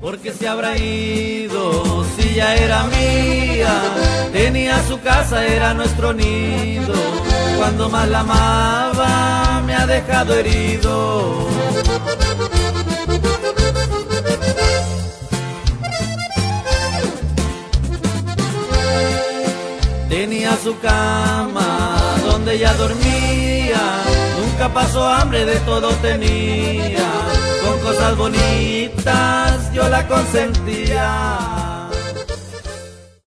porque se habrá ido si ya era mía, tenía su casa, era nuestro nido, cuando más la amaba me ha dejado herido. Tenía su cama donde ella dormía, nunca pasó hambre, de todo tenía, con cosas bonitas yo la consentía.